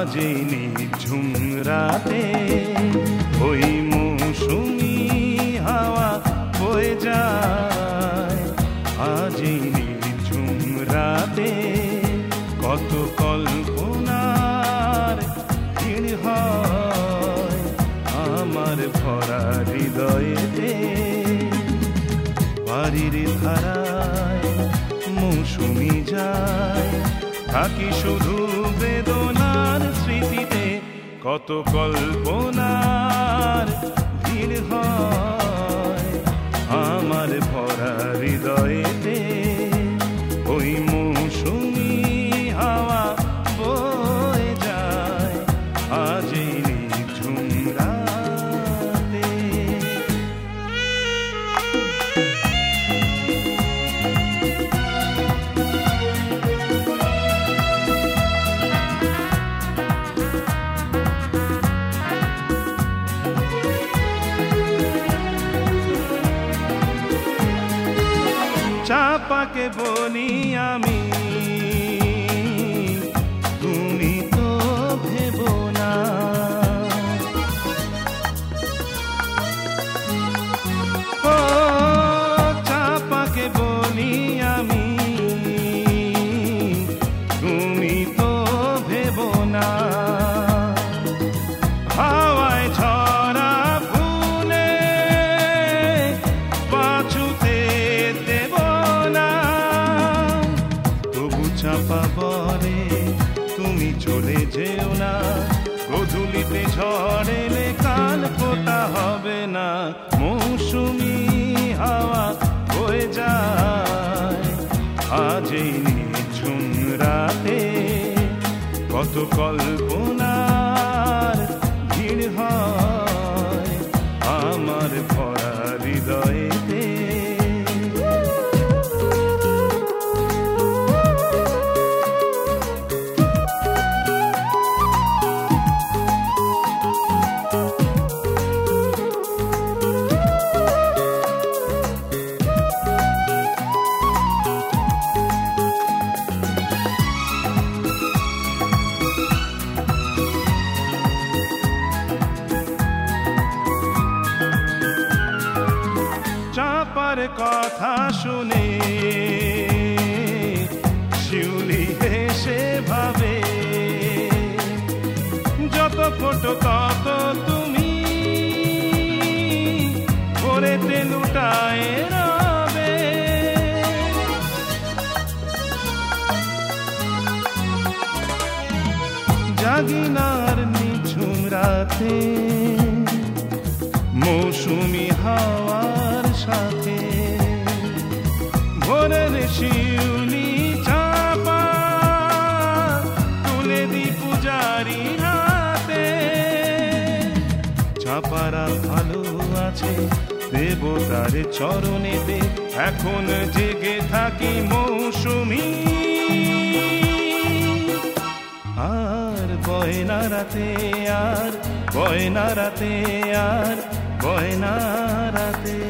আজ এই নিঝুম রাতে ওই মৌসুমি হাওয়া বয়ে যায়। আজ এই নিঝুম রাতে কত কল্পনার ভিড় হয় আমার ভরা হৃদয়েতে। বাড়ির ধারায় মৌসুমি যায়, থাকি শুধু বেদনার স্মৃতিতে। কত কল্পনার ভিড় হয় আমার ভরা হৃদয়েতে। ওই মৌসুমি হাওয়া বয়ে যায় আজ এই নিঝুম রাতে। চাপাকে বলি আমি, তুমি তো ভেবো না। ও চাপাকে বলি আমি, তুমি তো ভেবো না। হাওয়ায় ঝরা ফুলে বাছুতে চাপা বলে তুমি চলে যেও না। গধূলিতে ঝড় এলে কাল ফোটা হবে না। মৌসুমি হাওয়া বয়ে যায় আজ এই নিঝুম রাতে। কত কল্পনার ভিড় হয় আমার ভরা হৃদয়েতে। চাপার কথা শুনে শিউলি হেসে ভাবে, যত ফোটো কত তুমি ভোরেতে লুটায় রবে। জাগিনার নিঝুম রাতে মৌসুমি হাওয়ার সাথে ভোরের শিউলি চাপা তুলে দি পূজারি হাতে। চাপারা ভালো আছে দেবতার চরণেতে, এখন জেগে থাকি মৌসুমি। আর বয়না রাতে, আর বয়না রাতে, আর বয়না রাতে।